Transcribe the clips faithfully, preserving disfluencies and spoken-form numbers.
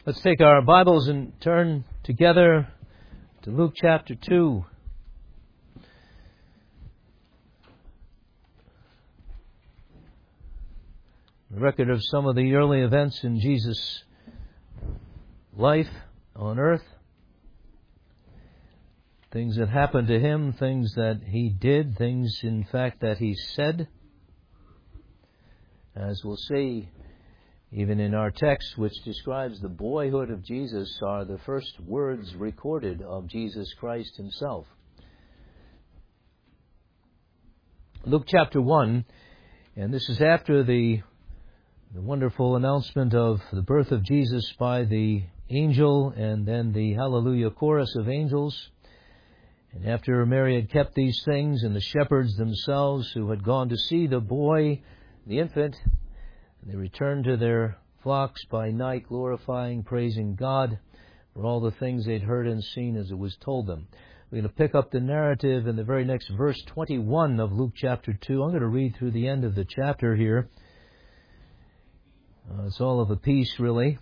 Let's take our Bibles and turn together to Luke chapter two. A record of some of the early events in Jesus' life on earth. Things that happened to him, things that he did, things in fact that he said. As we'll see, even in our text, which describes the boyhood of Jesus, are the first words recorded of Jesus Christ himself. Luke chapter one, and this is after the, the wonderful announcement of the birth of Jesus by the angel, and then the Hallelujah chorus of angels. And after Mary had kept these things, and the shepherds themselves who had gone to see the boy, the infant, they returned to their flocks by night, glorifying, praising God for all the things they'd heard and seen as it was told them. We're going to pick up the narrative in the very next verse twenty-one of Luke chapter two. I'm going to read through the end of the chapter here. Uh, it's all of a piece, really.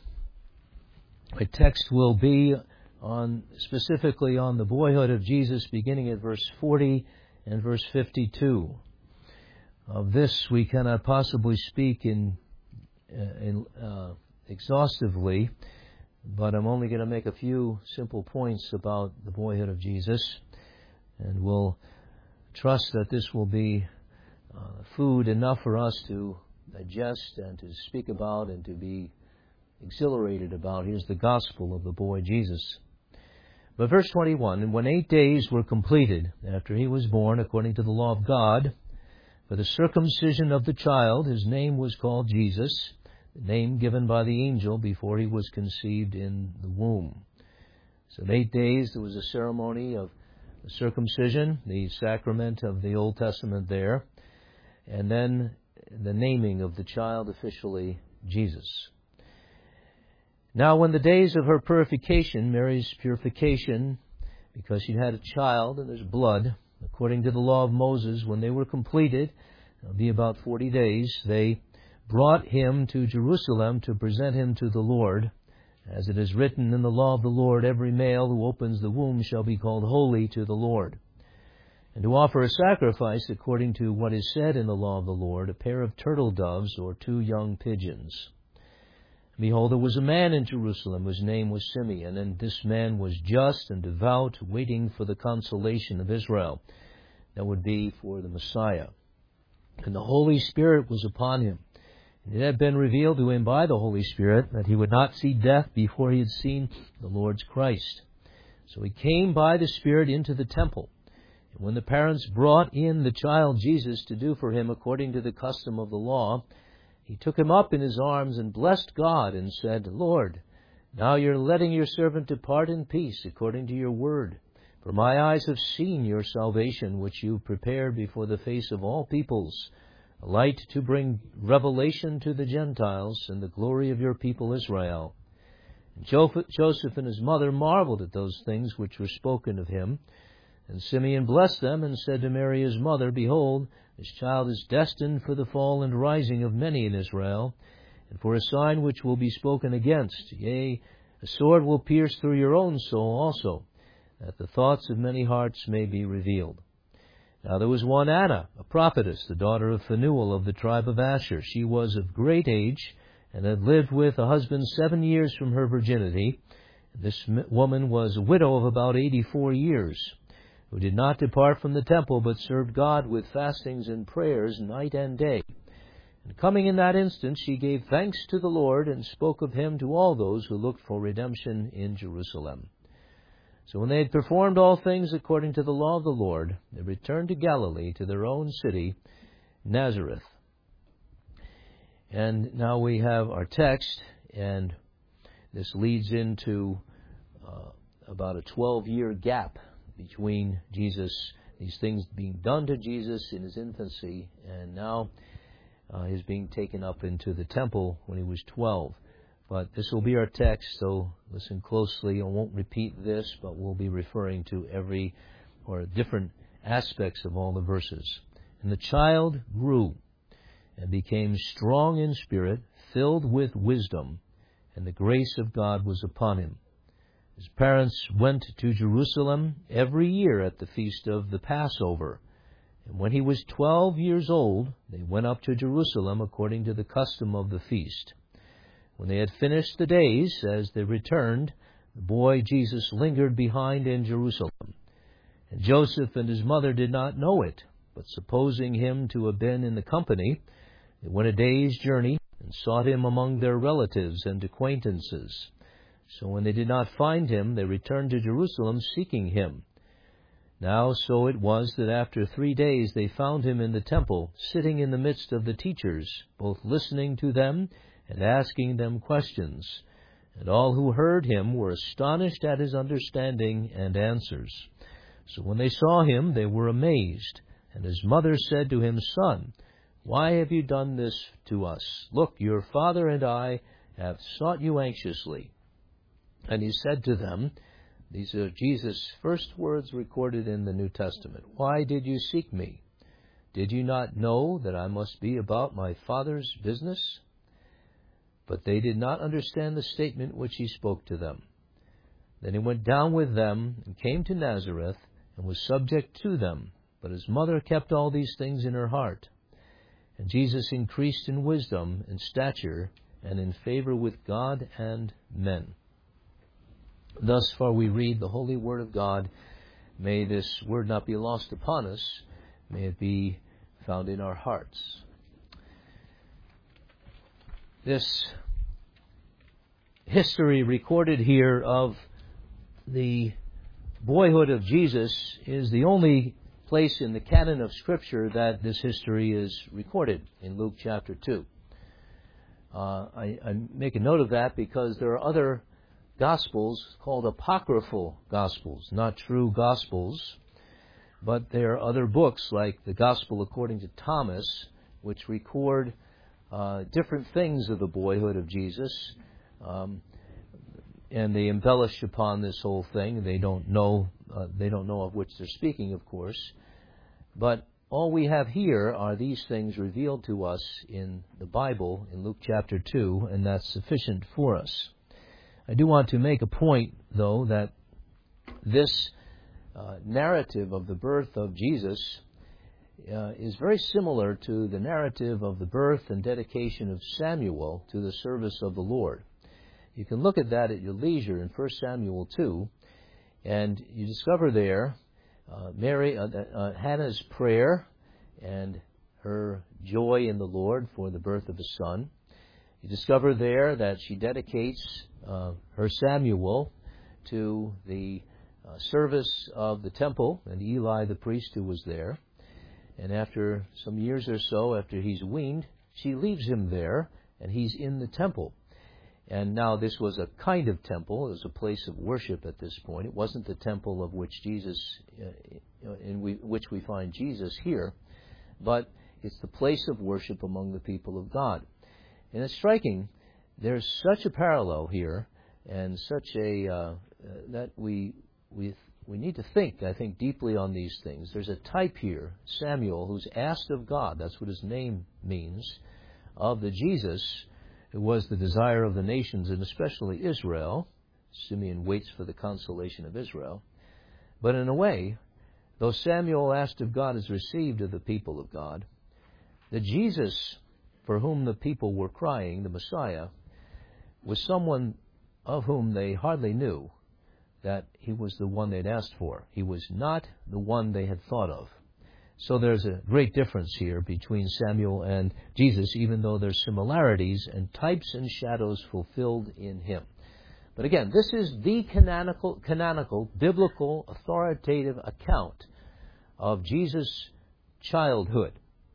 My text will be on specifically on the boyhood of Jesus, beginning at verse forty and verse fifty-two. Of this we cannot possibly speak in In, uh, exhaustively, but I'm only going to make a few simple points about the boyhood of Jesus, and we'll trust that this will be uh, food enough for us to digest and to speak about and to be exhilarated about. Here's the gospel of the boy Jesus. But verse twenty-one, and when eight days were completed after he was born, according to the law of God, for the circumcision of the child, his name was called Jesus, the name given by the angel before he was conceived in the womb. So in eight days there was a ceremony of circumcision, the sacrament of the Old Testament there, and then the naming of the child officially Jesus. Now when the days of her purification, Mary's purification, because she had a child and there's blood, according to the law of Moses, when they were completed, it'll be about forty days, they brought him to Jerusalem to present him to the Lord. As it is written in the law of the Lord, every male who opens the womb shall be called holy to the Lord. And to offer a sacrifice according to what is said in the law of the Lord, a pair of turtle doves or two young pigeons. Behold, there was a man in Jerusalem whose name was Simeon, and this man was just and devout, waiting for the consolation of Israel. That would be for the Messiah. And the Holy Spirit was upon him. And it had been revealed to him by the Holy Spirit that he would not see death before he had seen the Lord's Christ. So he came by the Spirit into the temple. And when the parents brought in the child Jesus to do for him according to the custom of the law, he took him up in his arms and blessed God and said, Lord, now you're letting your servant depart in peace according to your word. For my eyes have seen your salvation, which you prepared before the face of all peoples, a light to bring revelation to the Gentiles and the glory of your people Israel. And Joseph and his mother marveled at those things which were spoken of him. And Simeon blessed them and said to Mary his mother, Behold, this child is destined for the fall and rising of many in Israel, and for a sign which will be spoken against. Yea, a sword will pierce through your own soul also, that the thoughts of many hearts may be revealed. Now there was one Anna, a prophetess, the daughter of Phanuel of the tribe of Asher. She was of great age, and had lived with a husband seven years from her virginity. This woman was a widow of about eighty-four years, who did not depart from the temple, but served God with fastings and prayers night and day. And coming in that instant, she gave thanks to the Lord, and spoke of him to all those who looked for redemption in Jerusalem. So when they had performed all things according to the law of the Lord, they returned to Galilee, to their own city, Nazareth. And now we have our text, and this leads into uh, about a twelve-year gap between Jesus, these things being done to Jesus in his infancy, and now uh, his being taken up into the temple when he was twelve. But this will be our text, so listen closely. I won't repeat this, but we'll be referring to every or different aspects of all the verses. And the child grew and became strong in spirit, filled with wisdom, and the grace of God was upon him. His parents went to Jerusalem every year at the feast of the Passover. And when he was twelve years old, they went up to Jerusalem according to the custom of the feast. When they had finished the days, as they returned, the boy Jesus lingered behind in Jerusalem. And Joseph and his mother did not know it, but supposing him to have been in the company, they went a day's journey and sought him among their relatives and acquaintances. So when they did not find him, they returned to Jerusalem seeking him. Now so it was that after three days they found him in the temple, sitting in the midst of the teachers, both listening to them and asking them questions. And all who heard him were astonished at his understanding and answers. So when they saw him, they were amazed. And his mother said to him, Son, why have you done this to us? Look, your father and I have sought you anxiously. And he said to them, these are Jesus' first words recorded in the New Testament, Why did you seek me? Did you not know that I must be about my Father's business? But they did not understand the statement which he spoke to them. Then he went down with them and came to Nazareth and was subject to them. But his mother kept all these things in her heart. And Jesus increased in wisdom and stature and in favor with God and men. Thus far we read the holy word of God. May this word not be lost upon us. May it be found in our hearts. This history recorded here of the boyhood of Jesus is the only place in the canon of Scripture that this history is recorded, in Luke chapter two. Uh, I, I make a note of that because there are other Gospels called apocryphal Gospels, not true Gospels, but there are other books like the Gospel according to Thomas, which record uh, different things of the boyhood of Jesus, um, and they embellish upon this whole thing. They don't know, uh, they don't know of which they're speaking, of course, but all we have here are these things revealed to us in the Bible in Luke chapter two, and that's sufficient for us. I do want to make a point, though, that this uh, narrative of the birth of Jesus uh, is very similar to the narrative of the birth and dedication of Samuel to the service of the Lord. You can look at that at your leisure in First Samuel two, and you discover there uh, Mary, uh, uh, Hannah's prayer and her joy in the Lord for the birth of a son. You discover there that she dedicates uh, her Samuel to the uh, service of the temple, and Eli the priest who was there. And after some years or so, after he's weaned, she leaves him there, and he's in the temple. And now this was a kind of temple. It was a place of worship at this point. It wasn't the temple of which Jesus, uh, in we, which we find Jesus here, but it's the place of worship among the people of God. And it's striking, there's such a parallel here, and such a, uh, that we, we, we need to think, I think, deeply on these things. There's a type here, Samuel, who's asked of God, that's what his name means, of the Jesus who was the desire of the nations, and especially Israel. Simeon waits for the consolation of Israel. But in a way, though Samuel asked of God is received of the people of God, the Jesus for whom the people were crying, the Messiah, was someone of whom they hardly knew that he was the one they'd asked for. He was not the one they had thought of. So there's a great difference here between Samuel and Jesus, even though there's similarities and types and shadows fulfilled in him. But again, this is the canonical, canonical, biblical, authoritative account of Jesus' childhood.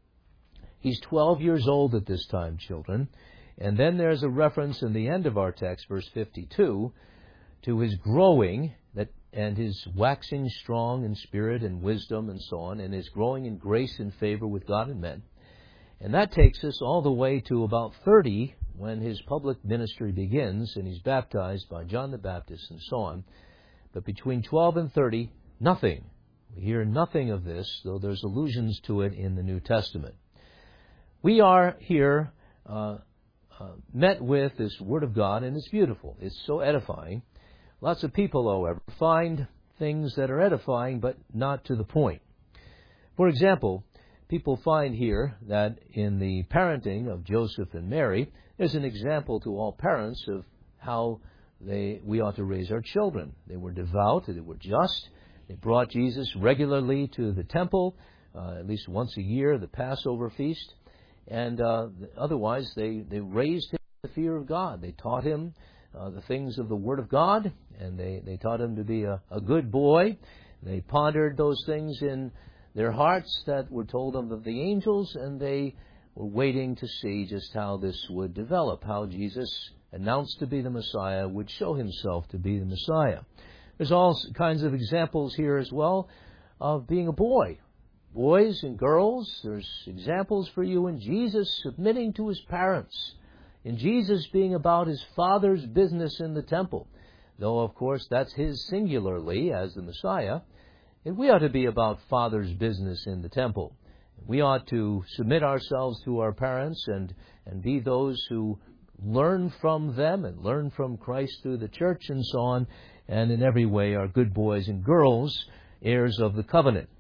He's twelve years old at this time, children. And then there's a reference in the end of our text, verse fifty-two, to his growing that and his waxing strong in spirit and wisdom and so on, and his growing in grace and favor with God and men. And that takes us all the way to about thirty, when his public ministry begins, and he's baptized by John the Baptist and so on. But between twelve and thirty, nothing. We hear nothing of this, though there's allusions to it in the New Testament. We are here uh, uh, met with this Word of God, and it's beautiful. It's so edifying. Lots of people, however, find things that are edifying, but not to the point. For example, people find here that in the parenting of Joseph and Mary, there's an example to all parents of how they we ought to raise our children. They were devout, they were just, they brought Jesus regularly to the temple, uh, at least once a year, the Passover feast, and uh, otherwise they, they raised him in the fear of God. They taught him uh, the things of the Word of God, and they, they taught him to be a, a good boy. They pondered those things in their hearts that were told them of the angels, and they were waiting to see just how this would develop, how Jesus, announced to be the Messiah, would show himself to be the Messiah. There's all kinds of examples here as well of being a boy. Boys and girls, there's examples for you in Jesus submitting to his parents, in Jesus being about his Father's business in the temple. Though, of course, that's his singularly as the Messiah. And we ought to be about Father's business in the temple. We ought to submit ourselves to our parents and, and be those who learn from them and learn from Christ through the church and so on, and in every way are good boys and girls, heirs of the covenant.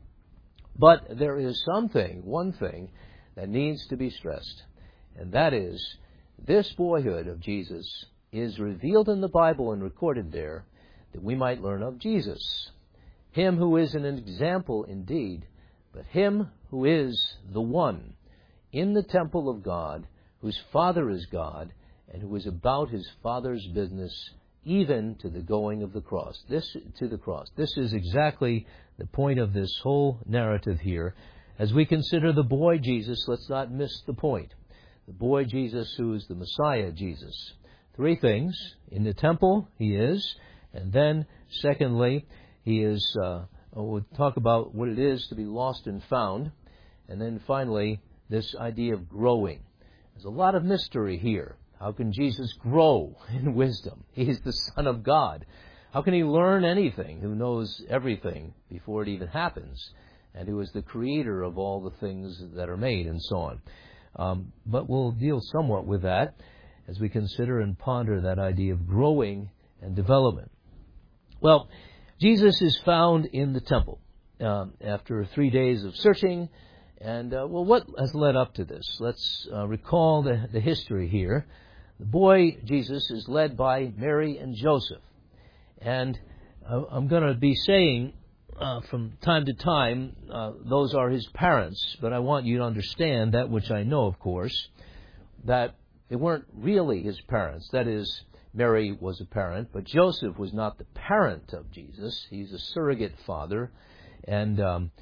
But there is something, one thing, that needs to be stressed, and that is this boyhood of Jesus is revealed in the Bible and recorded there that we might learn of Jesus. Him who is an example indeed, but him who is the one in the temple of God, whose Father is God, and who is about his Father's business, even to the going of the cross. This to the cross. This is exactly the point of this whole narrative here. As we consider the boy Jesus, let's not miss the point. The boy Jesus who is the Messiah Jesus. Three things. In the temple, he is. And then, secondly, he is, uh, we'll talk about what it is to be lost and found. And then finally, this idea of growing. There's a lot of mystery here. How can Jesus grow in wisdom? He's the Son of God. How can he learn anything who knows everything before it even happens, and who is the creator of all the things that are made and so on? Um, but we'll deal somewhat with that as we consider and ponder that idea of growing and development. Well, Jesus is found in the temple um, after three days of searching. And, uh, well, what has led up to this? Let's uh, recall the, the history here. The boy, Jesus, is led by Mary and Joseph. And uh, I'm going to be saying uh, from time to time, uh, those are his parents. But I want you to understand that which I know, of course, that they weren't really his parents. That is, Mary was a parent, but Joseph was not the parent of Jesus. He's a surrogate father. And um,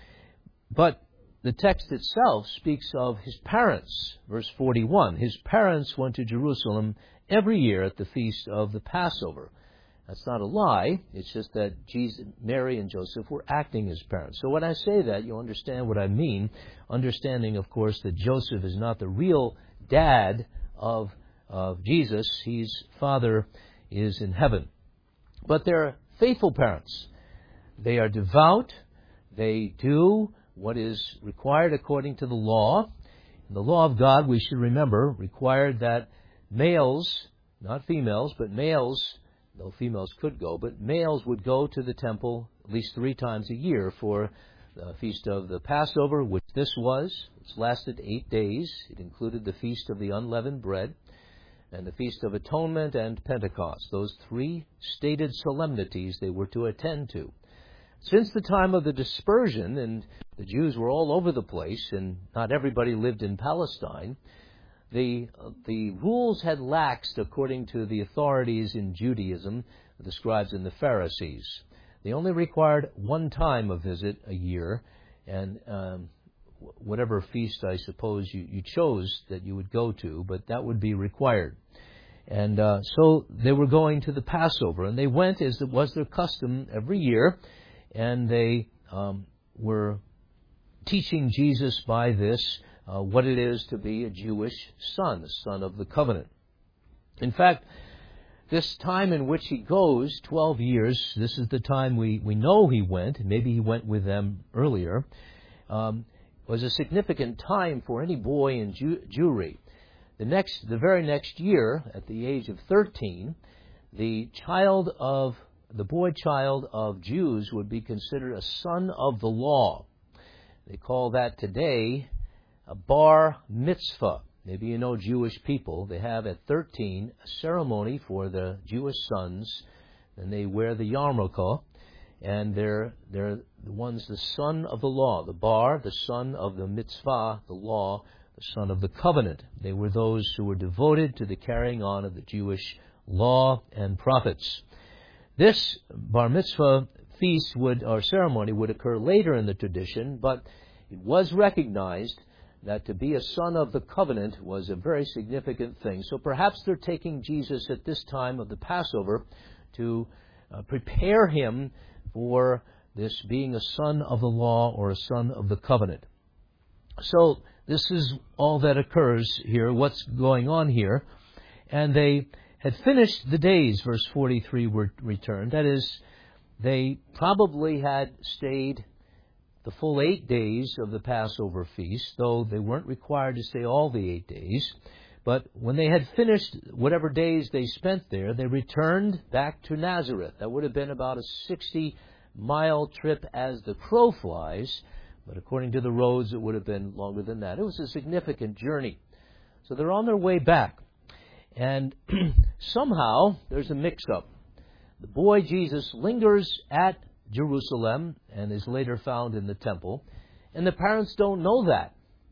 but the text itself speaks of his parents. Verse forty-one, his parents went to Jerusalem every year at the feast of the Passover. That's not a lie. It's just that Jesus, Mary and Joseph were acting as parents. So when I say that, you'll understand what I mean, understanding, of course, that Joseph is not the real dad of, of Jesus. His father is in heaven. But they're faithful parents. They are devout. They do what is required according to the law. The law of God, we should remember, required that males, not females, but males, though females could go, but males would go to the temple at least three times a year for the feast of the Passover, which this was. It's lasted eight days. It included the feast of the unleavened bread and the feast of atonement and Pentecost. Those three stated solemnities they were to attend to. Since the time of the dispersion, and the Jews were all over the place, and not everybody lived in Palestine, the the rules had laxed according to the authorities in Judaism, the scribes and the Pharisees. They only required one time a visit a year, and um, whatever feast I suppose you, you chose that you would go to, but that would be required. And uh, so they were going to the Passover, and they went as it was their custom every year. And they um, were teaching Jesus by this uh, what it is to be a Jewish son, the son of the covenant. In fact, this time in which he goes, twelve years, this is the time we, we know he went, maybe he went with them earlier, um, was a significant time for any boy in Jew- Jewry. the next, the very next year, at the age of thirteen, the child of, the boy child of Jews would be considered a son of the law. They call that today a bar mitzvah. Maybe you know Jewish people. They have at thirteen a ceremony for the Jewish sons, and they wear the yarmulke, and they're they're the ones, the son of the law, the bar, the son of the mitzvah, the law, the son of the covenant. They were those who were devoted to the carrying on of the Jewish law and prophets. This bar mitzvah feast would, or ceremony would occur later in the tradition, but it was recognized that to be a son of the covenant was a very significant thing. So perhaps they're taking Jesus at this time of the Passover to uh, prepare him for this being a son of the law or a son of the covenant. So this is all that occurs here, what's going on here. And they had finished the days, verse forty-three, were returned. That is, they probably had stayed the full eight days of the Passover feast, though they weren't required to stay all the eight days. But when they had finished whatever days they spent there, they returned back to Nazareth. That would have been about a sixty-mile trip as the crow flies, but according to the roads, it would have been longer than that. It was a significant journey. So they're on their way back. And somehow there's a mix-up. The boy Jesus lingers at Jerusalem and is later found in the temple, and the parents don't know that.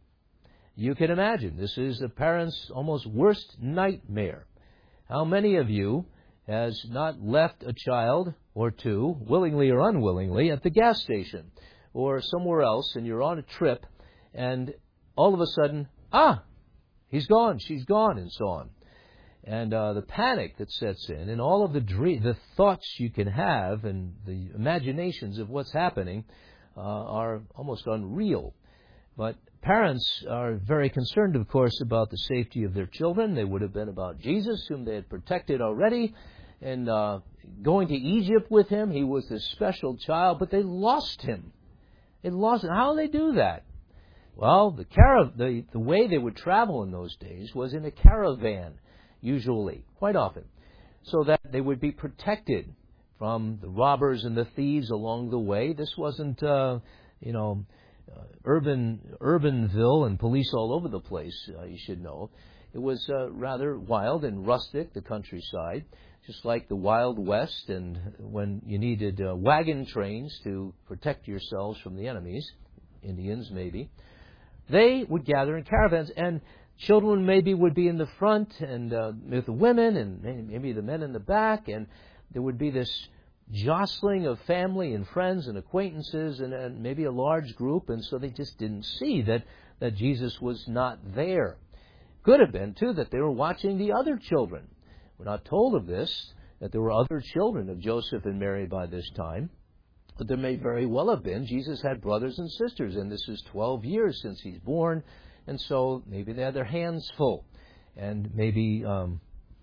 You can imagine, this is the parents' almost worst nightmare. How many of you has not left a child or two, willingly or unwillingly, at the gas station or somewhere else, and you're on a trip, and all of a sudden, ah, he's gone, she's gone, and so on. And uh, the panic that sets in, and all of the dream, the thoughts you can have, and the imaginations of what's happening uh, are almost unreal. But parents are very concerned, of course, about the safety of their children. They would have been about Jesus, whom they had protected already, and uh, going to Egypt with him. He was this special child, but they lost him. They lost him. How do they do that? Well, the, cara- the, the way they would travel in those days was in a caravan. Usually, quite often, so that they would be protected from the robbers and the thieves along the way. This wasn't, uh, you know, uh, urban, urbanville and police all over the place, uh, you should know. It was uh, rather wild and rustic, the countryside, just like the Wild West, and when you needed uh, wagon trains to protect yourselves from the enemies, Indians maybe, they would gather in caravans, and children maybe would be in the front and uh, with the women, and maybe the men in the back, and there would be this jostling of family and friends and acquaintances and, and maybe a large group, and so they just didn't see that, that Jesus was not there. Could have been, too, that they were watching the other children. We're not told of this, that there were other children of Joseph and Mary by this time, but there may very well have been. Jesus had brothers and sisters, and this is twelve years since he's born. And so maybe they had their hands full. And maybe, um,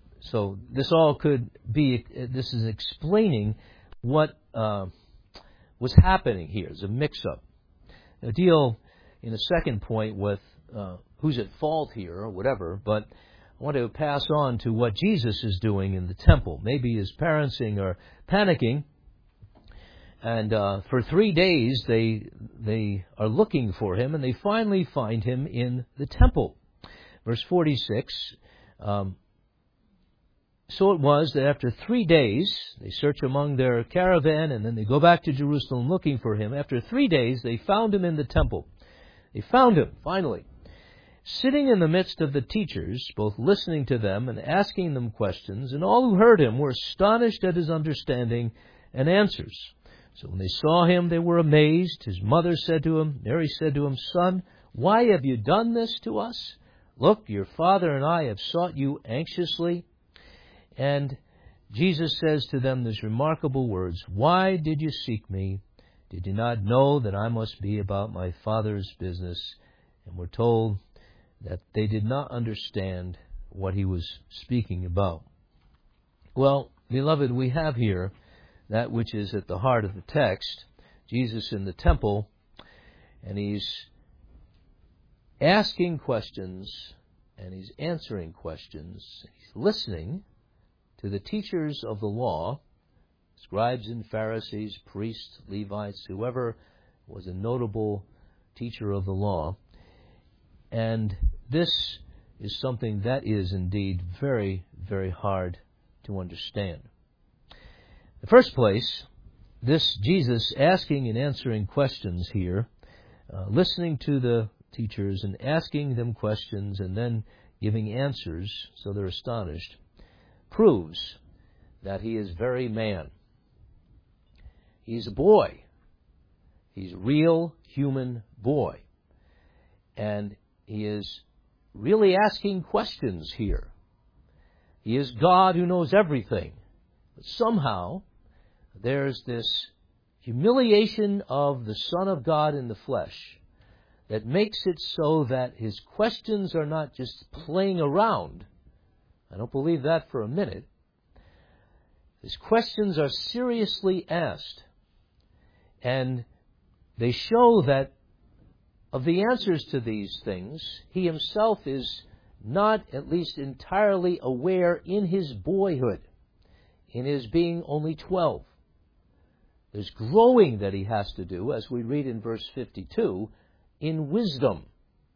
so this all could be, this is explaining what uh, was happening here. It's a mix-up. I'll deal in a second point with uh, who's at fault here or whatever, but I want to pass on to what Jesus is doing in the temple. Maybe his parents are panicking. And uh, for three days, they they are looking for him, and they finally find him in the temple. Verse forty-six, um, so it was that after three days, they search among their caravan, and then they go back to Jerusalem looking for him. After three days, they found him in the temple. They found him, finally, sitting in the midst of the teachers, both listening to them and asking them questions, and all who heard him were astonished at his understanding and answers. So when they saw him, they were amazed. His mother said to him, Mary said to him, Son, why have you done this to us? Look, your father and I have sought you anxiously. And Jesus says to them these remarkable words, Why did you seek me? Did you not know that I must be about my Father's business? And we're told that they did not understand what he was speaking about. Well, beloved, we have here that which is at the heart of the text, Jesus in the temple, and he's asking questions and he's answering questions. He's listening to the teachers of the law, scribes and Pharisees, priests, Levites, whoever was a notable teacher of the law. And this is something that is indeed very, very hard to understand. In the first place, this Jesus asking and answering questions here, uh, listening to the teachers and asking them questions and then giving answers so they're astonished, proves that he is very man. He's a boy. He's a real human boy. And he is really asking questions here. He is God who knows everything. But somehow, there's this humiliation of the Son of God in the flesh that makes it so that his questions are not just playing around. I don't believe that for a minute. His questions are seriously asked. And they show that of the answers to these things, he himself is not at least entirely aware in his boyhood, in his being only twelve. There's growing that he has to do, as we read in verse fifty-two, in wisdom.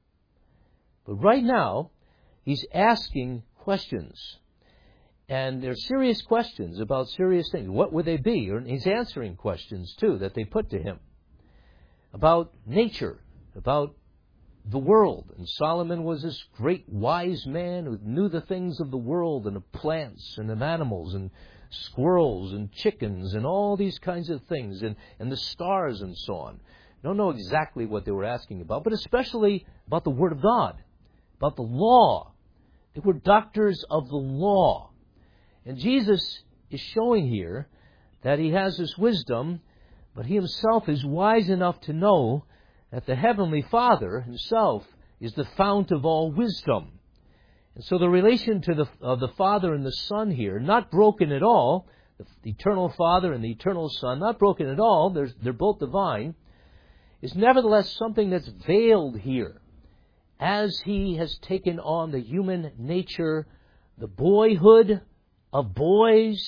But right now, he's asking questions. And they're serious questions about serious things. What would they be? And he's answering questions, too, that they put to him. About nature, about the world. And Solomon was this great wise man who knew the things of the world and of plants and of animals and squirrels and chickens and all these kinds of things and, and the stars and so on. I don't know exactly what they were asking about, but especially about the Word of God, about the law. They were doctors of the law. And Jesus is showing here that he has this wisdom, but he himself is wise enough to know that the Heavenly Father himself is the fount of all wisdom. And so the relation to the, of the Father and the Son here, not broken at all, the eternal Father and the eternal Son, not broken at all, they're, they're both divine, is nevertheless something that's veiled here. As he has taken on the human nature, the boyhood of boys,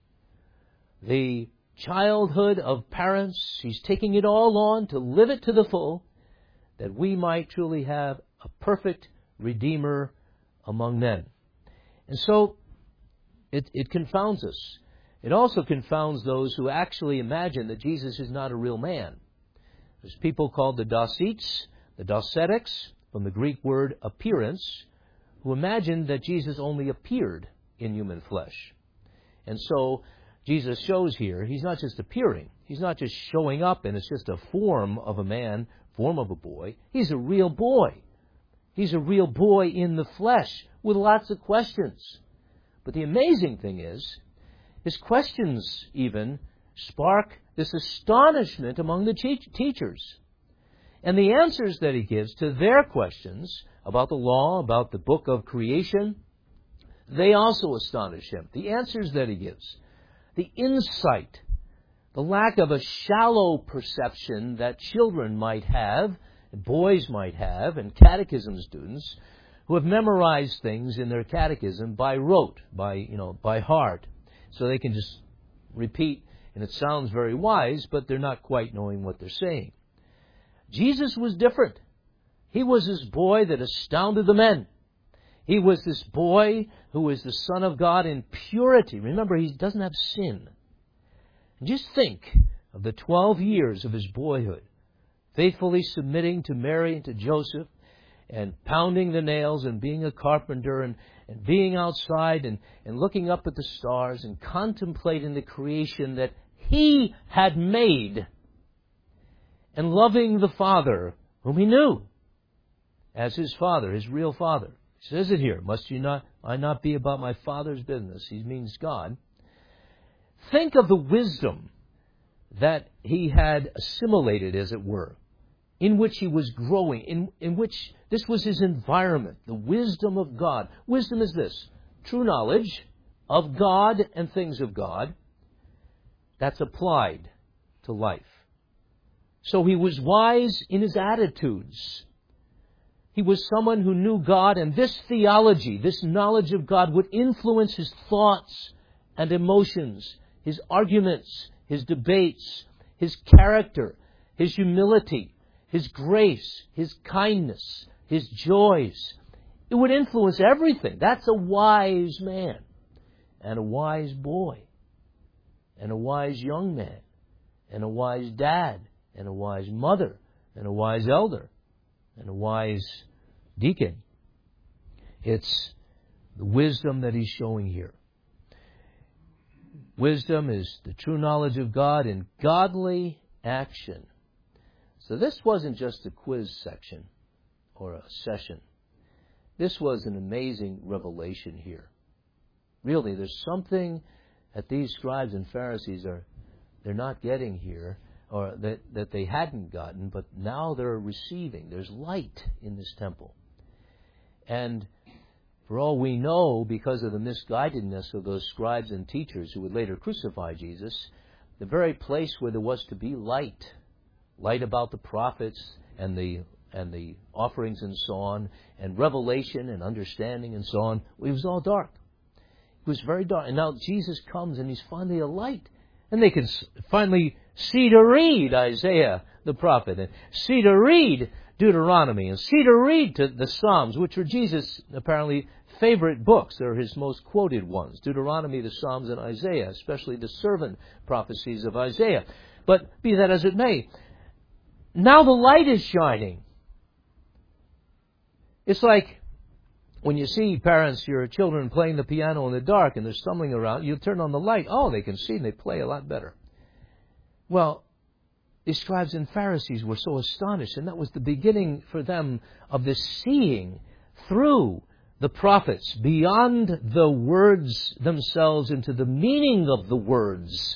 the childhood of parents, he's taking it all on to live it to the full, that we might truly have a perfect Redeemer among men. And so, it, it confounds us. It also confounds those who actually imagine that Jesus is not a real man. There's people called the Docetes, the Docetics, from the Greek word appearance, who imagine that Jesus only appeared in human flesh. And so, Jesus shows here, he's not just appearing. He's not just showing up and it's just a form of a man, form of a boy. He's a real boy. He's a real boy in the flesh with lots of questions. But the amazing thing is, his questions even spark this astonishment among the te- teachers. And the answers that he gives to their questions about the law, about the book of creation, they also astonish him. The answers that he gives, the insight, the lack of a shallow perception that children might have, boys might have, and catechism students who have memorized things in their catechism by rote, by, you know, by heart. So they can just repeat, and it sounds very wise, but they're not quite knowing what they're saying. Jesus was different. He was this boy that astounded the men. He was this boy who was the Son of God in purity. Remember, he doesn't have sin. And just think of the twelve years of his boyhood, faithfully submitting to Mary and to Joseph, and pounding the nails and being a carpenter and, and being outside and, and looking up at the stars and contemplating the creation that he had made, and loving the Father whom he knew as his Father, his real Father. He says it here, must you not, I not be about my Father's business? He means God. Think of the wisdom that he had assimilated, as it were, in which he was growing, in, in which this was his environment, the wisdom of God. Wisdom is this, true knowledge of God and things of God that's applied to life. So he was wise in his attitudes. He was someone who knew God, and this theology, this knowledge of God, would influence his thoughts and emotions, his arguments, his debates, his character, his humility, his grace, his kindness, his joys. It would influence everything. That's a wise man, and a wise boy, and a wise young man, and a wise dad, and a wise mother, and a wise elder, and a wise deacon. It's the wisdom that he's showing here. Wisdom is the true knowledge of God in godly action. So this wasn't just a quiz section or a session. This was an amazing revelation here. Really, there's something that these scribes and Pharisees are they're not getting here, or that, that they hadn't gotten, but now they're receiving. There's light in this temple. And for all we know, because of the misguidedness of those scribes and teachers who would later crucify Jesus, the very place where there was to be light, light about the prophets and the and the offerings and so on, and revelation and understanding and so on, it was all dark. It was very dark. And now Jesus comes and he's finally a light. And they can finally see to read Isaiah the prophet, and see to read Deuteronomy, and see to read to the Psalms, which were Jesus' apparently favorite books. They're his most quoted ones. Deuteronomy, the Psalms, and Isaiah, especially the servant prophecies of Isaiah. But be that as it may, now the light is shining. It's like when you see parents, your children playing the piano in the dark and they're stumbling around, you turn on the light. Oh, they can see and they play a lot better. Well, the scribes and Pharisees were so astonished, and that was the beginning for them of this seeing through the prophets, beyond the words themselves into the meaning of the words.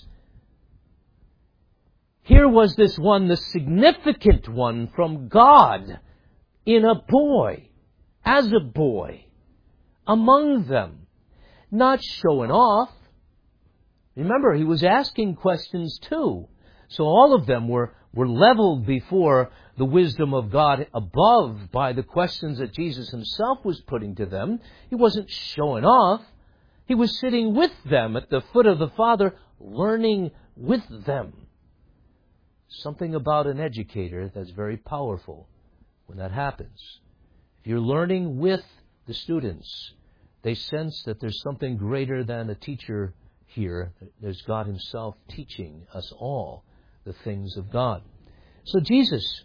Here was this one, the significant one from God, in a boy, as a boy, among them, not showing off. Remember, he was asking questions too. So all of them were, were leveled before the wisdom of God above by the questions that Jesus himself was putting to them. He wasn't showing off. He was sitting with them at the foot of the Father, learning with them. Something about an educator that's very powerful when that happens. If you're learning with the students, they sense that there's something greater than a teacher here. There's God himself teaching us all the things of God. So Jesus,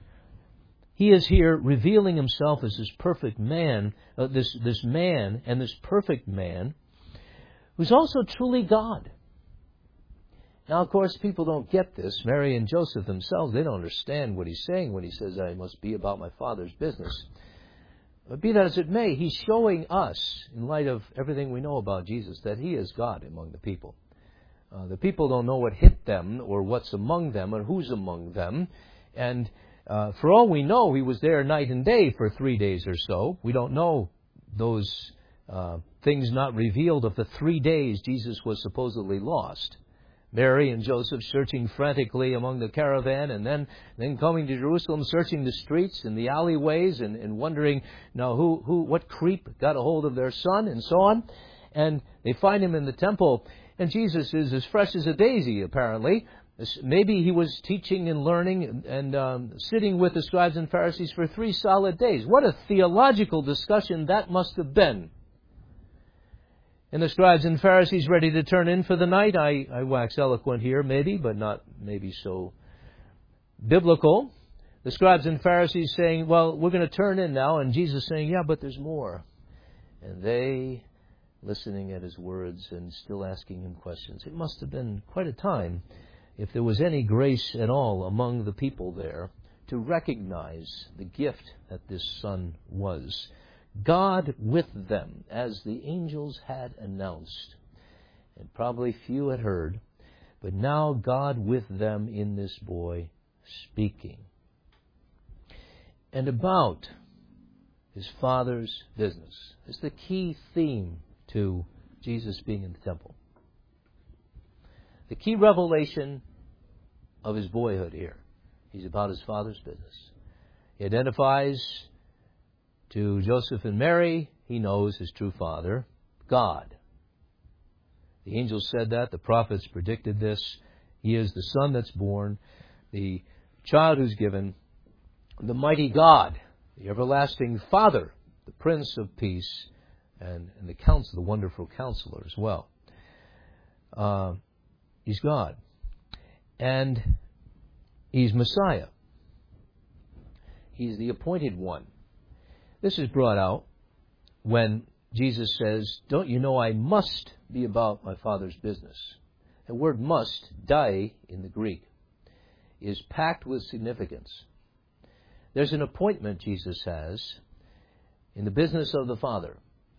he is here revealing himself as this perfect man, uh, this, this man and this perfect man, who's also truly God. Now, of course, people don't get this. Mary and Joseph themselves, they don't understand what he's saying when he says, I must be about my Father's business. But be that as it may, he's showing us, in light of everything we know about Jesus, that he is God among the people. Uh, the people don't know what hit them or what's among them or who's among them. And uh, for all we know, he was there night and day for three days or so. We don't know those uh, things not revealed of the three days Jesus was supposedly lost. Mary and Joseph searching frantically among the caravan, and then, then coming to Jerusalem, searching the streets and the alleyways and, and wondering, now who, who, what creep got a hold of their son, and so on. And they find him in the temple, and Jesus is as fresh as a daisy, apparently. Maybe he was teaching and learning and, and um, sitting with the scribes and Pharisees for three solid days. What a theological discussion that must have been. And the scribes and Pharisees ready to turn in for the night. I, I wax eloquent here, maybe, but not maybe so biblical. The scribes and Pharisees saying, well, we're going to turn in now. And Jesus saying, yeah, but there's more. And they listening at his words and still asking him questions. It must have been quite a time, if there was any grace at all among the people there, to recognize the gift that this son was. God with them, as the angels had announced. And probably few had heard, but now God with them in this boy speaking. And about his Father's business is the key theme to Jesus being in the temple. The key revelation of his boyhood here. He's about his Father's business. He identifies To Joseph and Mary, he knows his true father, God. The angels said that. The prophets predicted this. He is the son that's born, the child who's given, the mighty God, the everlasting Father, the Prince of Peace, and, and the counsel, the wonderful Counselor as well. Uh, he's God. And he's Messiah. He's the appointed one. This is brought out when Jesus says, don't you know I must be about my Father's business? The word must, dai in the Greek, is packed with significance. There's an appointment Jesus has in the business of the Father.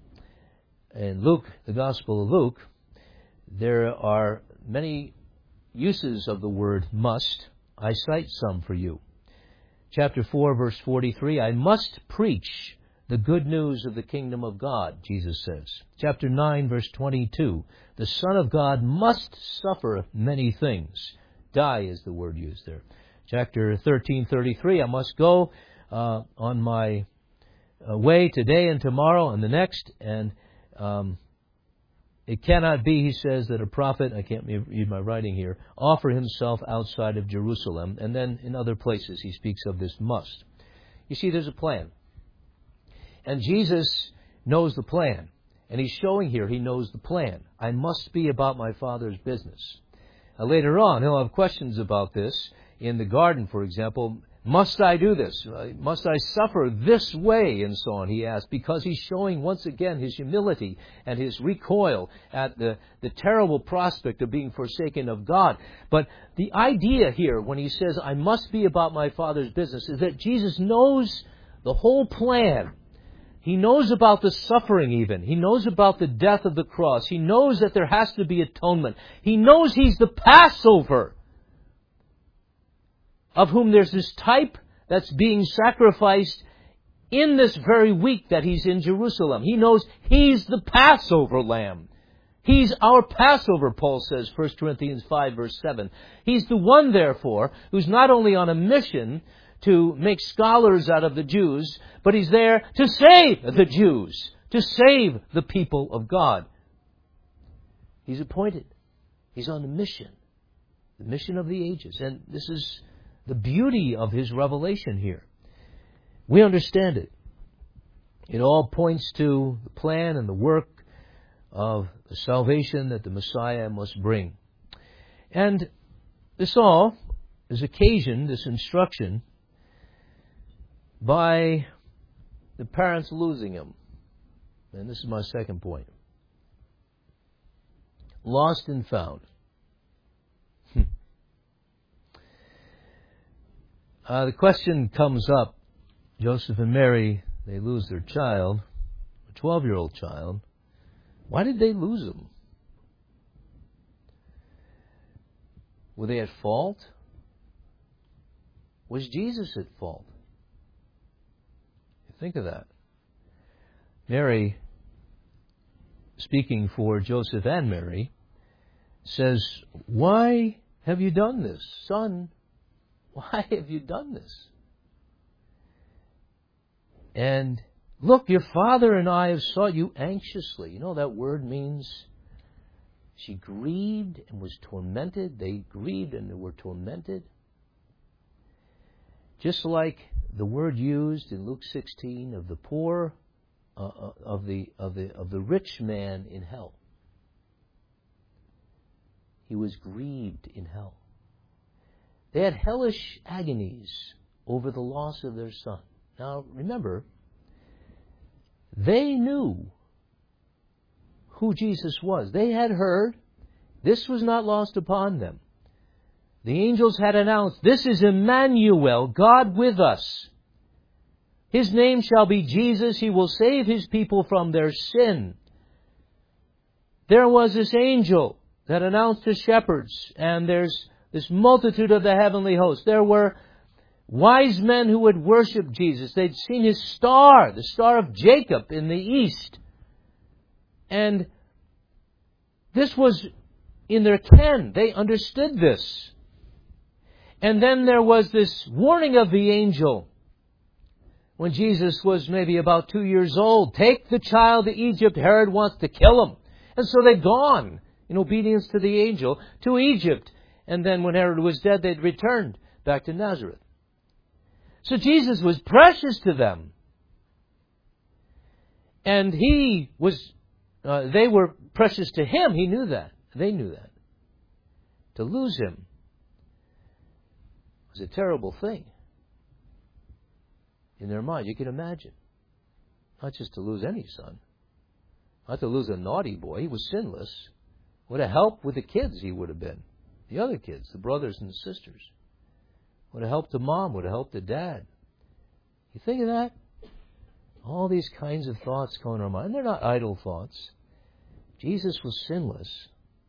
In Luke, the Gospel of Luke, there are many uses of the word must. I cite some for you. Chapter four, verse forty-three, I must preach the good news of the kingdom of God, Jesus says. Chapter nine, verse twenty-two, the Son of God must suffer many things. Die is the word used there. Chapter thirteen, thirty-three, I must go uh, on my uh, way today and tomorrow and the next, and um, it cannot be, he says, that a prophet, I can't read my writing here, offer himself outside of Jerusalem. And then in other places he speaks of this must. You see, there's a plan. And Jesus knows the plan. And he's showing here he knows the plan. I must be about my Father's business. Now, later on, he'll have questions about this. In the garden, for example, must I do this? Must I suffer this way? And so on, he asks, because he's showing once again his humility and his recoil at the, the terrible prospect of being forsaken of God. But the idea here, when he says, I must be about my Father's business, is that Jesus knows the whole plan. He knows about the suffering even. He knows about the death of the cross. He knows that there has to be atonement. He knows he's the Passover, of whom there's this type that's being sacrificed in this very week that he's in Jerusalem. He knows he's the Passover lamb. He's our Passover, Paul says, First Corinthians five, verse seven. He's the one, therefore, who's not only on a mission to make scholars out of the Jews, but he's there to save the Jews, to save the people of God. He's appointed. He's on a mission, the mission of the ages. And this is the beauty of his revelation here. We understand it. It all points to the plan and the work of the salvation that the Messiah must bring. And this all is occasioned, this instruction, by the parents losing him. And this is my second point. Lost and found. Uh, the question comes up, Joseph and Mary, they lose their child, a twelve-year-old child. Why did they lose him? Were they at fault? Was Jesus at fault? Think of that. Mary, speaking for Joseph and Mary, says, why have you done this? Son, why have you done this? And look, your father and I have sought you anxiously. You know that word means she grieved and was tormented. They grieved and they were tormented. Just like the word used in Luke sixteen of the poor, uh, of the of the of the rich man in hell. He was grieved in hell. They had hellish agonies over the loss of their son. Now, remember, they knew who Jesus was. They had heard. This was not lost upon them. The angels had announced, this is Emmanuel, God with us. His name shall be Jesus. He will save his people from their sin. There was this angel that announced to shepherds, and there's this multitude of the heavenly host. There were wise men who had worshipped Jesus. They'd seen his star, the star of Jacob in the east. And this was in their ken. They understood this. And then there was this warning of the angel when Jesus was maybe about two years old. Take the child to Egypt. Herod wants to kill him. And so they'd gone, in obedience to the angel, to Egypt. And then when Herod was dead, they'd returned back to Nazareth. So Jesus was precious to them. And he was, uh, they were precious to him. He knew that. They knew that. To lose him was a terrible thing in their mind. You can imagine. Not just to lose any son. Not to lose a naughty boy. He was sinless. What a help with the kids he would have been. The other kids, the brothers and the sisters. Would have helped the mom. Would have helped the dad. You think of that? All these kinds of thoughts go in our mind. And they're not idle thoughts. Jesus was sinless.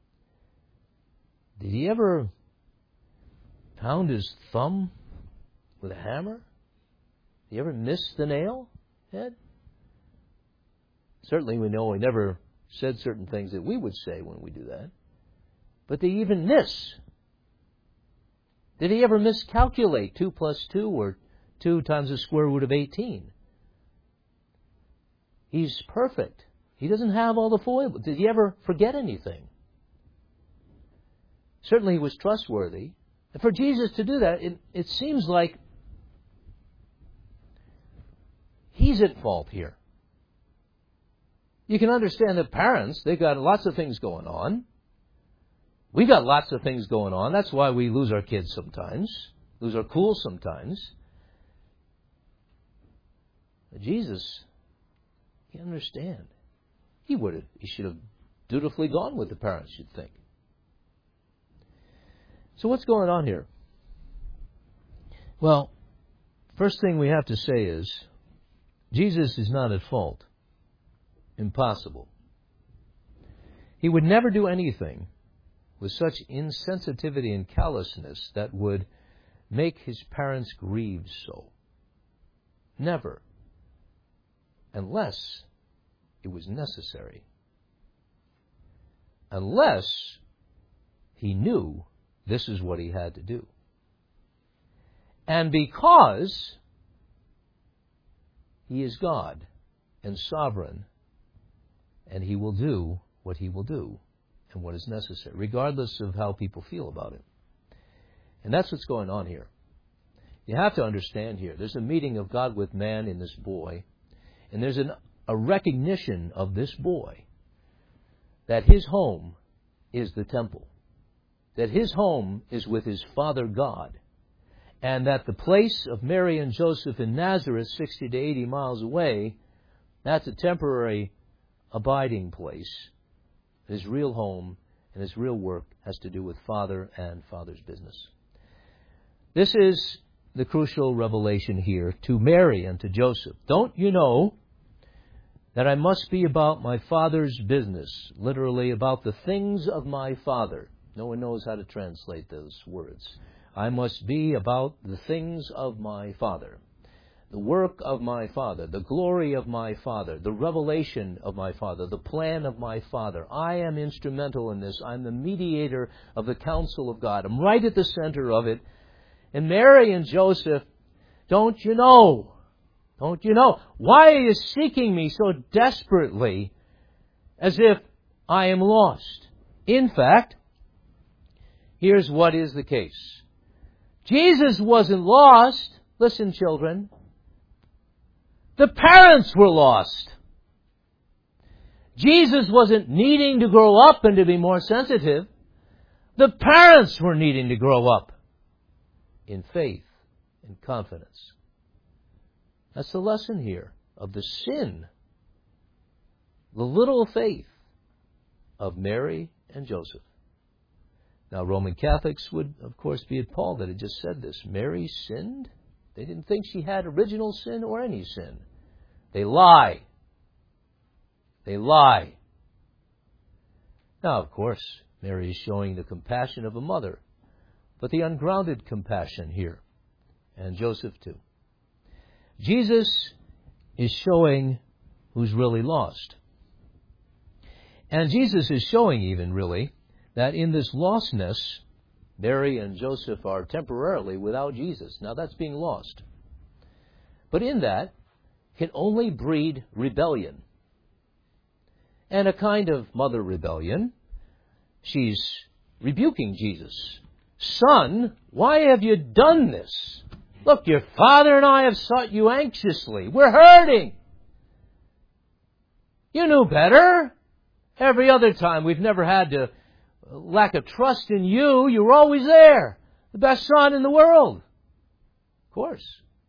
Did he ever pound his thumb with a hammer? Did he ever miss the nail head? Certainly we know he never said certain things that we would say when we do that. But did he even miss? Did he ever miscalculate two plus two or two times the square root of eighteen? He's perfect. He doesn't have all the foibles. Did he ever forget anything? Certainly he was trustworthy. And for Jesus to do that, it, it seems like he's at fault here. You can understand that parents, they've got lots of things going on. We've got lots of things going on. That's why we lose our kids sometimes, lose our cool sometimes. But Jesus, you understand. He would have, he should have dutifully gone with the parents, you'd think. So what's going on here? Well, first thing we have to say is, Jesus is not at fault. Impossible. He would never do anything with such insensitivity and callousness that would make his parents grieve so. Never. Unless it was necessary. Unless he knew this is what he had to do. And because he is God and sovereign, and he will do what he will do and what is necessary, regardless of how people feel about it. And that's what's going on here. You have to understand here, there's a meeting of God with man in this boy, and there's an, a recognition of this boy that his home is the temple, that his home is with his Father God, and that the place of Mary and Joseph in Nazareth, sixty to eighty miles away, that's a temporary abiding place. His real home and his real work has to do with Father and Father's business. This is the crucial revelation here to Mary and to Joseph. Don't you know that I must be about my Father's business, literally about the things of my Father. No one knows how to translate those words. I must be about the things of my Father, the work of my Father, the glory of my Father, the revelation of my Father, the plan of my Father. I am instrumental in this. I'm the mediator of the counsel of God. I'm right at the center of it. And Mary and Joseph, don't you know? Don't you know? Why are you seeking me so desperately as if I am lost? In fact, here's what is the case. Jesus wasn't lost. Listen, children. The parents were lost. Jesus wasn't needing to grow up and to be more sensitive. The parents were needing to grow up in faith and confidence. That's the lesson here of the sin, the little faith of Mary and Joseph. Now, Roman Catholics would, of course, be appalled that it just said this. Mary sinned? They didn't think she had original sin or any sin. They lie. They lie. Now, of course, Mary is showing the compassion of a mother, but the ungrounded compassion here, and Joseph too. Jesus is showing who's really lost. And Jesus is showing even, really, that in this lostness, Mary and Joseph are temporarily without Jesus. Now, that's being lost. but in that can only breed rebellion. And a kind of mother rebellion. She's rebuking Jesus. Son, why have you done this? Look, your father and I have sought you anxiously. We're hurting. You knew better. Every other time we've never had to lack of trust in you. You were always there. The best son in the world. Of course.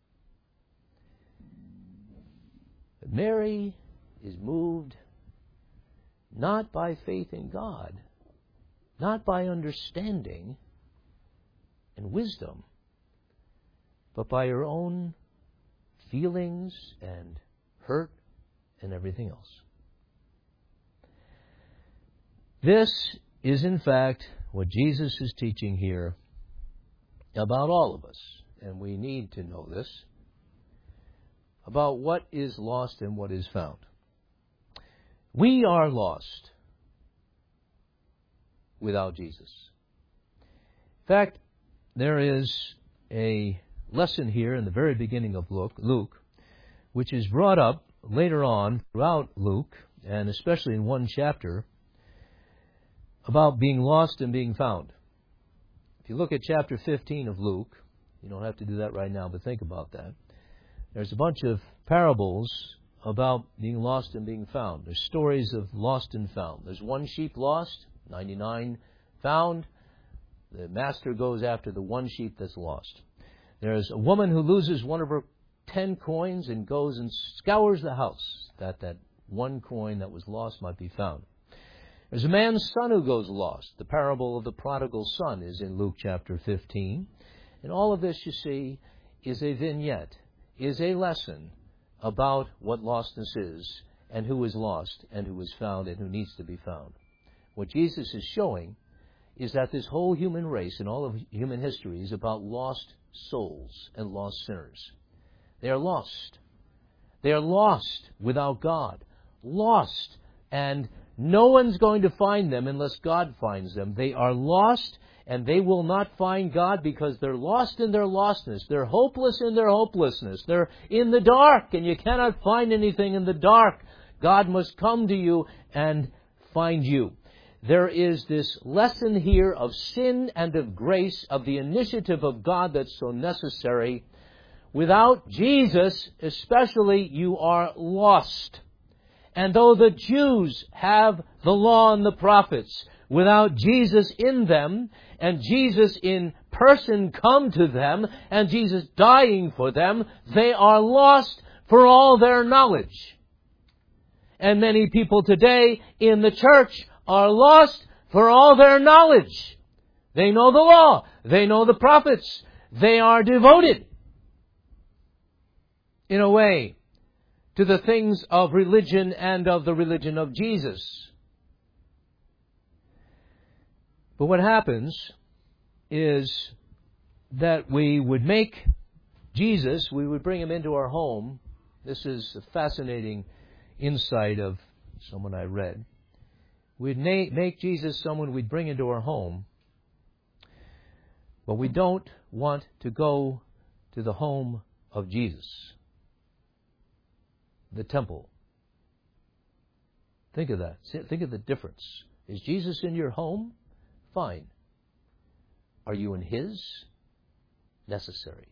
But Mary is moved not by faith in God, not by understanding and wisdom, but by her own feelings and hurt and everything else. This is, in fact, what Jesus is teaching here about all of us, and we need to know this, about what is lost and what is found. We are lost without Jesus. In fact, there is a lesson here in the very beginning of Luke, Luke, which is brought up later on throughout Luke, and especially in one chapter, about being lost and being found. If you look at chapter fifteen of Luke, you don't have to do that right now, but think about that. There's a bunch of parables about being lost and being found. There's stories of lost and found. There's one sheep lost, ninety-nine found. The master goes after the one sheep that's lost. There's a woman who loses one of her ten coins and goes and scours the house that that one coin that was lost might be found. There's a man's son who goes lost. The parable of the prodigal son is in Luke chapter fifteen. And all of this, you see, is a vignette, is a lesson about what lostness is and who is lost and who is found and who needs to be found. What Jesus is showing is that this whole human race and all of human history is about lost souls and lost sinners. They are lost. They are lost without God. Lost, and no one's going to find them unless God finds them. They are lost, and they will not find God because they're lost in their lostness. They're hopeless in their hopelessness. They're in the dark, and you cannot find anything in the dark. God must come to you and find you. There is this lesson here of sin and of grace, of the initiative of God that's so necessary. Without Jesus, especially, you are lost. And though the Jews have the law and the prophets, without Jesus in them, and Jesus in person come to them, and Jesus dying for them, they are lost for all their knowledge. And many people today in the church are lost for all their knowledge. They know the law. They know the prophets. They are devoted, in a way, to the things of religion and of the religion of Jesus. But what happens is that we would make Jesus, we would bring him into our home. This is a fascinating insight of someone I read. We'd na- make Jesus someone we'd bring into our home, but we don't want to go to the home of Jesus, the temple. Think of that. Think of the difference. Is Jesus in your home? Fine. Are you in his? Necessary.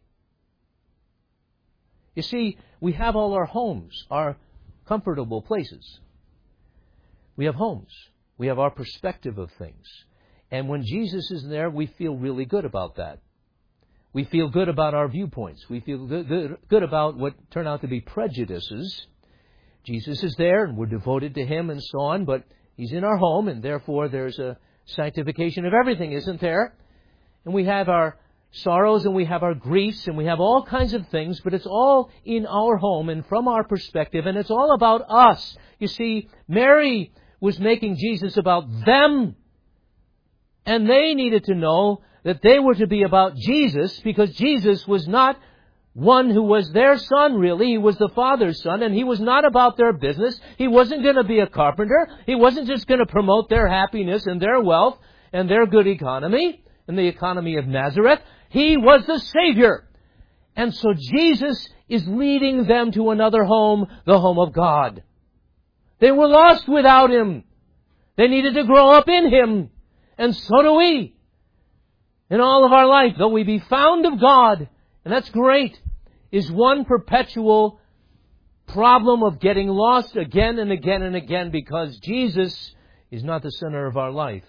You see, we have all our homes, our comfortable places. We have homes. We have our perspective of things. And when Jesus is there, we feel really good about that. We feel good about our viewpoints. We feel good, good, good about what turn out to be prejudices. Jesus is there, and we're devoted to him and so on, but he's in our home, and therefore there's a sanctification of everything, isn't there? And we have our sorrows, and we have our griefs, and we have all kinds of things, but it's all in our home and from our perspective, and it's all about us. You see, Mary was making Jesus about them, and they needed to know that they were to be about Jesus, because Jesus was not one who was their son, really. He was the Father's son, and he was not about their business. He wasn't going to be a carpenter. He wasn't just going to promote their happiness and their wealth and their good economy and the economy of Nazareth. He was the Savior. And so Jesus is leading them to another home, the home of God. They were lost without Him. They needed to grow up in Him. And so do we. In all of our life, though we be found of God, and that's great, is one perpetual problem of getting lost again and again and again because Jesus is not the center of our life.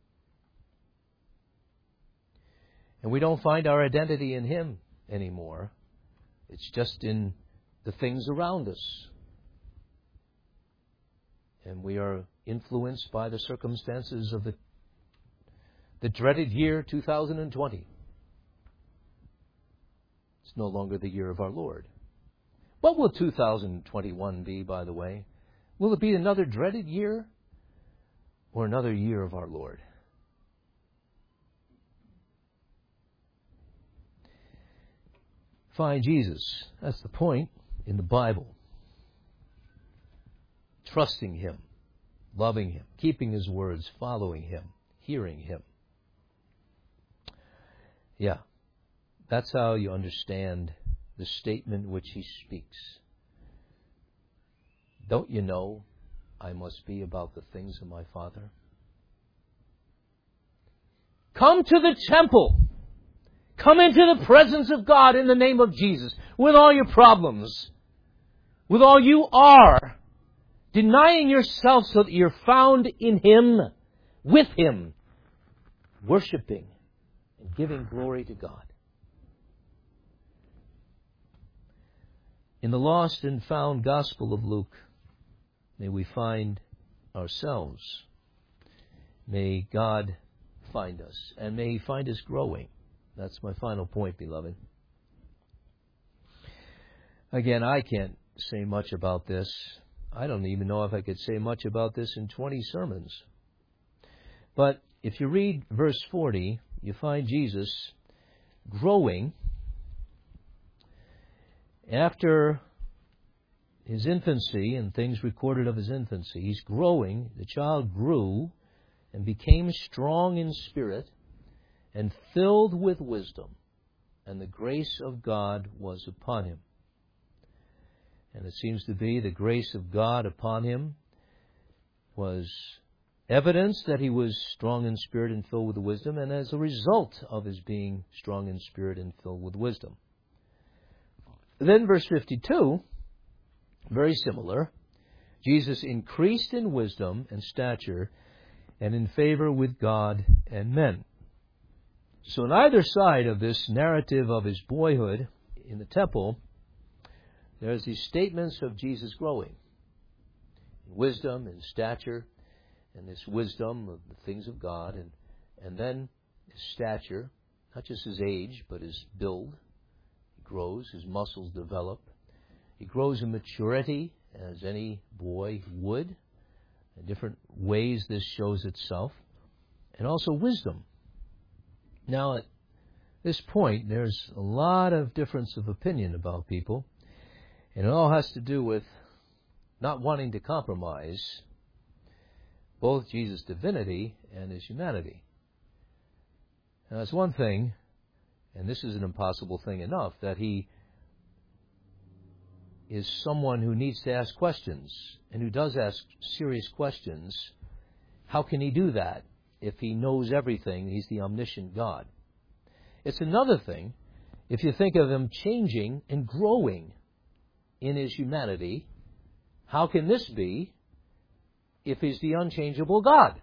And we don't find our identity in Him anymore. It's just in the things around us. And we are influenced by the circumstances of the, the dreaded year two thousand twenty. It's no longer the year of our Lord. What will two thousand twenty-one be, by the way? Will it be another dreaded year or another year of our Lord? Find Jesus. That's the point in the Bible. Trusting Him, loving Him, keeping His words, following Him, hearing Him. Yeah, that's how you understand the statement which He speaks. Don't you know I must be about the things of my Father? Come to the temple. Come into the presence of God in the name of Jesus with all your problems, with all you are, denying yourself so that you're found in Him, with Him, worshiping and giving glory to God. In the lost and found Gospel of Luke, may we find ourselves. May God find us, and may He find us growing. That's my final point, beloved. Again, I can't say much about this. I don't even know if I could say much about this in twenty sermons. But if you read verse forty, you find Jesus growing after His infancy and things recorded of His infancy. He's growing. The child grew and became strong in spirit and filled with wisdom, and the grace of God was upon him. And it seems to be the grace of God upon him was evidence that he was strong in spirit and filled with wisdom, and as a result of his being strong in spirit and filled with wisdom. Then verse fifty-two, very similar. Jesus increased in wisdom and stature and in favor with God and men. So on either side of this narrative of his boyhood in the temple, there's these statements of Jesus growing in wisdom and stature, and this wisdom of the things of God, and, and then his stature, not just his age, but his build. He grows, his muscles develop. He grows in maturity, as any boy would. In different ways this shows itself. And also wisdom. Now, at this point, there's a lot of difference of opinion about people, and it all has to do with not wanting to compromise both Jesus' divinity and his humanity. Now, it's one thing, and this is an impossible thing enough, that he is someone who needs to ask questions, and who does ask serious questions. How can he do that if he knows everything? He's the omniscient God. It's another thing if you think of him changing and growing in his humanity. How can this be if he's the unchangeable God?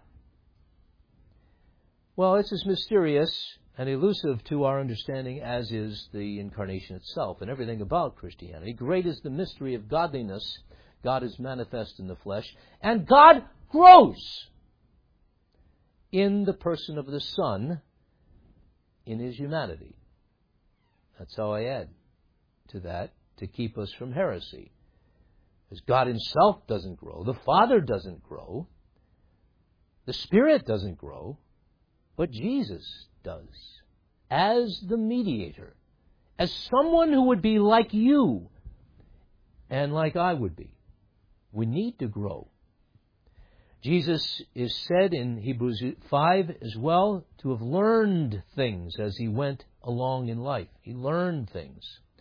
Well, it's as mysterious and elusive to our understanding as is the incarnation itself and everything about Christianity. Great is the mystery of godliness. God is manifest in the flesh, and God grows in the person of the Son in his humanity. That's how I add to that to keep us from heresy. Because God himself doesn't grow. The Father doesn't grow. The Spirit doesn't grow. But Jesus does. As the mediator. As someone who would be like you and like I would be. We need to grow. Jesus is said in Hebrews five as well to have learned things as he went along in life. He learned things.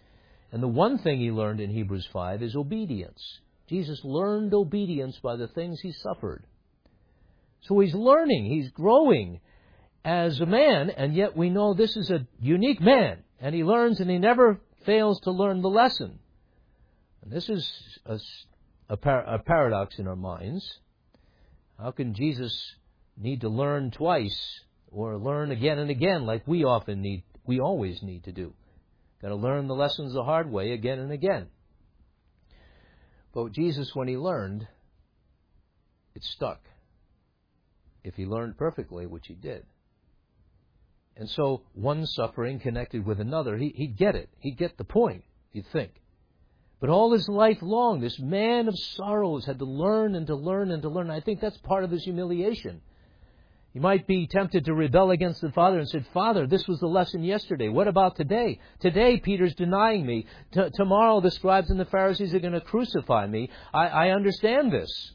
And the one thing he learned in Hebrews five is obedience. Jesus learned obedience by the things he suffered. So he's learning, he's growing as a man, and yet we know this is a unique man. And he learns, and he never fails to learn the lesson. And this is a, a, par- a paradox in our minds. How can Jesus need to learn twice or learn again and again like we often need, we always need to do? Got to learn the lessons the hard way again and again. But Jesus, when he learned, it stuck. If he learned perfectly, which he did. And so one suffering connected with another, he, he'd get it. He'd get the point, you'd think. But all his life long, this man of sorrows had to learn and to learn and to learn. I think that's part of his humiliation. He might be tempted to rebel against the Father and said, Father, this was the lesson yesterday. What about today? Today, Peter's denying me. T- tomorrow, the scribes and the Pharisees are going to crucify me. I, I understand this.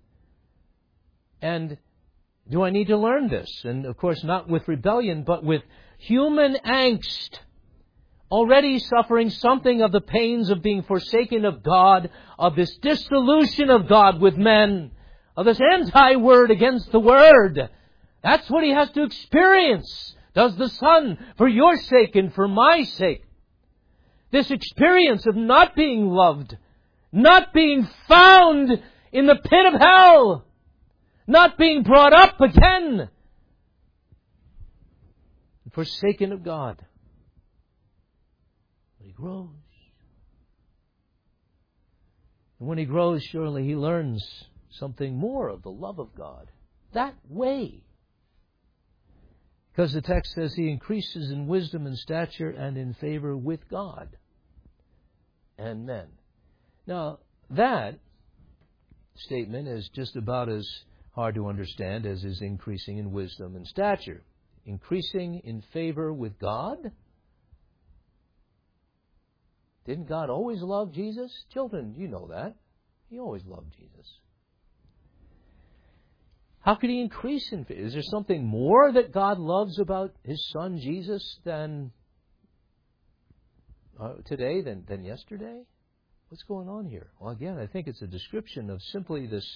And do I need to learn this? And, of course, not with rebellion, but with human angst. Already suffering something of the pains of being forsaken of God, of this dissolution of God with men, of this anti-word against the Word. That's what he has to experience, does the Son, for your sake and for my sake. This experience of not being loved, not being found in the pit of hell, not being brought up again, forsaken of God. He grows. And when he grows, surely he learns something more of the love of God. That way. Because the text says he increases in wisdom and stature and in favor with God and men. Now, that statement is just about as hard to understand as is increasing in wisdom and stature. Increasing in favor with God? Didn't God always love Jesus? Children, you know that. He always loved Jesus. How could he increase in favor? Is there something more that God loves about his Son Jesus than uh, today, than, than yesterday? What's going on here? Well, again, I think it's a description of simply this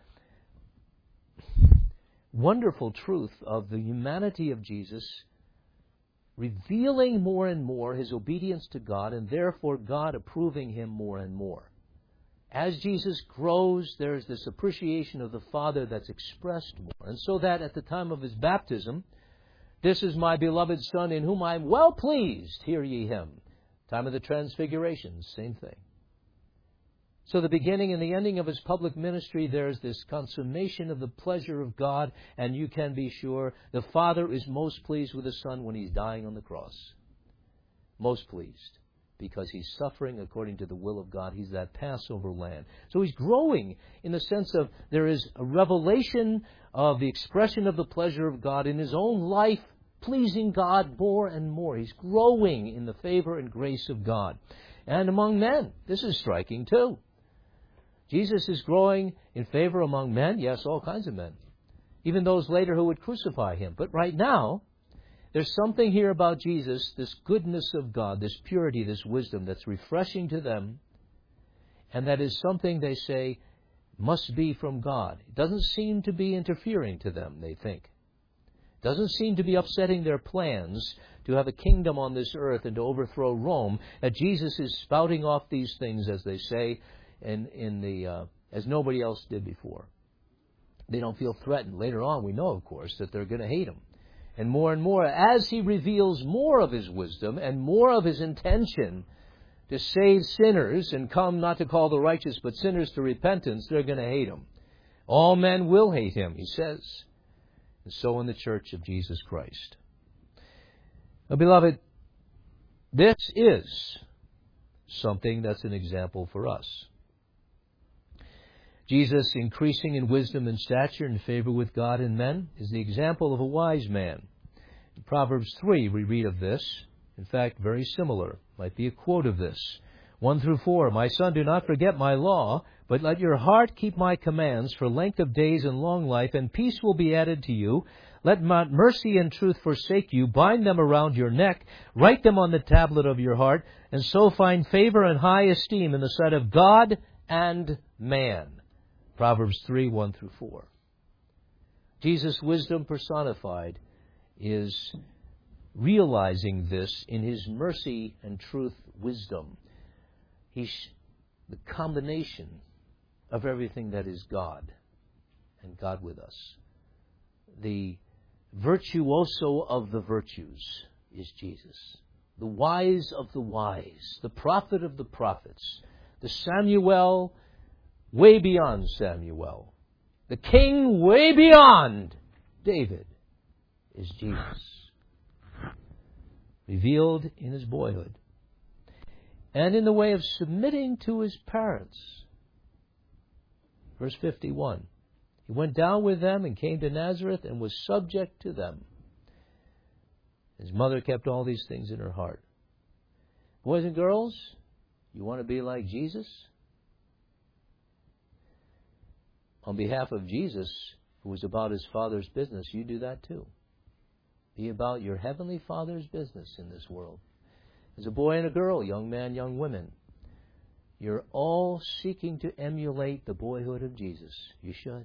wonderful truth of the humanity of Jesus, revealing more and more his obedience to God, and therefore God approving him more and more. As Jesus grows, there's this appreciation of the Father that's expressed more. And so that at the time of his baptism, this is my beloved Son in whom I am well pleased, hear ye him. Time of the Transfiguration, same thing. So the beginning and the ending of his public ministry, there's this consummation of the pleasure of God, and you can be sure the Father is most pleased with the Son when he's dying on the cross. Most pleased. Because he's suffering according to the will of God. He's that Passover lamb. So he's growing in the sense of there is a revelation of the expression of the pleasure of God in his own life, pleasing God more and more. He's growing in the favor and grace of God. And among men, this is striking too. Jesus is growing in favor among men. Yes, all kinds of men. Even those later who would crucify him. But right now, there's something here about Jesus, this goodness of God, this purity, this wisdom that's refreshing to them, and that is something they say must be from God. It doesn't seem to be interfering to them, they think. It doesn't seem to be upsetting their plans to have a kingdom on this earth and to overthrow Rome, that Jesus is spouting off these things, as they say, in, in the uh, as nobody else did before. They don't feel threatened. Later on, we know, of course, that they're going to hate him. And more and more, as he reveals more of his wisdom and more of his intention to save sinners and come not to call the righteous but sinners to repentance, they're going to hate him. All men will hate him, he says. And so in the church of Jesus Christ. Now, beloved, this is something that's an example for us. Jesus, increasing in wisdom and stature and favor with God and men, is the example of a wise man. In Proverbs three, we read of this. In fact, very similar. Might be a quote of this. one through four, My son, do not forget my law, but let your heart keep my commands for length of days and long life, and peace will be added to you. Let not mercy and truth forsake you. Bind them around your neck. Write them on the tablet of your heart, and so find favor and high esteem in the sight of God and man. Proverbs three, one through four. Jesus' wisdom personified is realizing this in His mercy and truth wisdom. He's the combination of everything that is God and God with us. The virtuoso of the virtues is Jesus. The wise of the wise, the prophet of the prophets, the Samuel way beyond Samuel, the king way beyond David is Jesus, revealed in His boyhood and in the way of submitting to His parents. Verse fifty-one, He went down with them and came to Nazareth and was subject to them. His mother kept all these things in her heart. Boys and girls, you want to be like Jesus? On behalf of Jesus, who was about His Father's business, you do that too. Be about your Heavenly Father's business in this world. As a boy and a girl, young man, young women, you're all seeking to emulate the boyhood of Jesus. You should.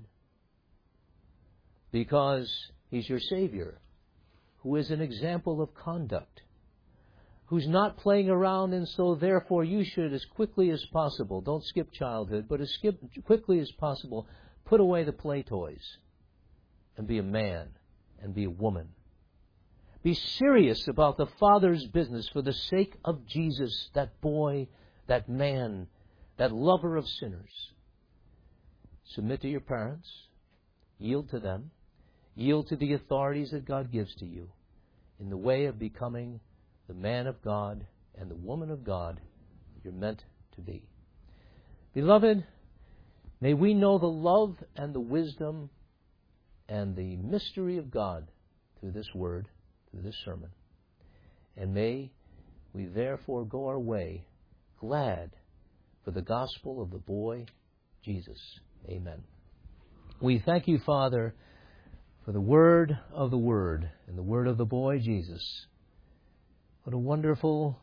Because He's your Savior, who is an example of conduct, who's not playing around, and so therefore you should, as quickly as possible, don't skip childhood, but as skip, quickly as possible, put away the play toys and be a man and be a woman. Be serious about the Father's business for the sake of Jesus, that boy, that man, that lover of sinners. Submit to your parents. Yield to them. Yield to the authorities that God gives to you in the way of becoming the man of God and the woman of God you're meant to be. Beloved, may we know the love and the wisdom and the mystery of God through this word, through this sermon. And may we therefore go our way glad for the gospel of the boy Jesus. Amen. We thank you, Father, for the word of the Word and the word of the boy Jesus. What a wonderful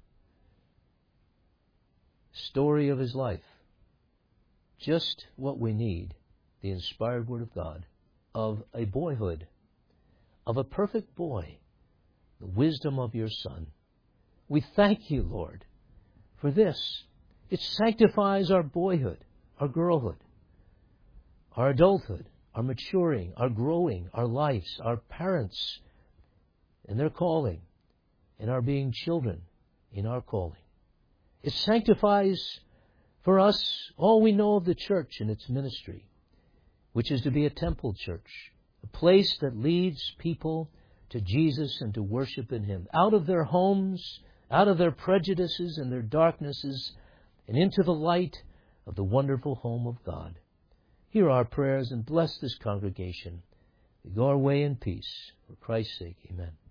story of his life. Just what we need, the inspired Word of God, of a boyhood, of a perfect boy, the wisdom of your Son. We thank you, Lord, for this. It sanctifies our boyhood, our girlhood, our adulthood, our maturing, our growing, our lives, our parents and their calling, and our being children in our calling. It sanctifies for us all we know of the church and its ministry, which is to be a temple church, a place that leads people to Jesus and to worship in Him, out of their homes, out of their prejudices and their darknesses, and into the light of the wonderful home of God. Hear our prayers and bless this congregation. We go our way in peace. For Christ's sake, amen.